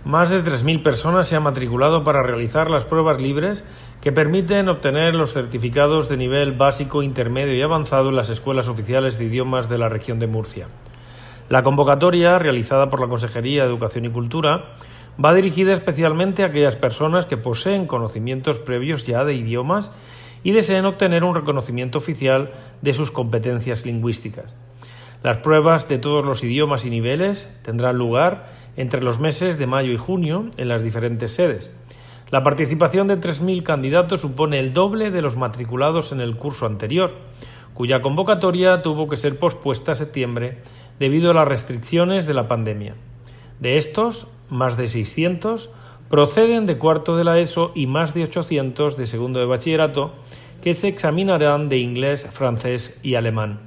Más de 3.000 personas se han matriculado para realizar las pruebas libres que permiten obtener los certificados de nivel básico, intermedio y avanzado en las escuelas oficiales de idiomas de la región de Murcia. La convocatoria, realizada por la Consejería de Educación y Cultura, va dirigida especialmente a aquellas personas que poseen conocimientos previos ya de idiomas y deseen obtener un reconocimiento oficial de sus competencias lingüísticas. Las pruebas de todos los idiomas y niveles tendrán lugar entre los meses de mayo y junio en las diferentes sedes. La participación de 3.000 candidatos supone el doble de los matriculados en el curso anterior, cuya convocatoria tuvo que ser pospuesta a septiembre debido a las restricciones de la pandemia. De estos, más de 600 proceden de cuarto de la ESO y más de 800 de segundo de bachillerato, que se examinarán de inglés, francés y alemán.